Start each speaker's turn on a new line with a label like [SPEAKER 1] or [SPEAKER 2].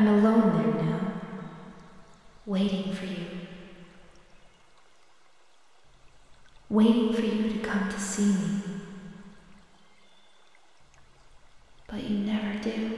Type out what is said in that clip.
[SPEAKER 1] I'm alone there now, waiting for you. Waiting for you to come to see me.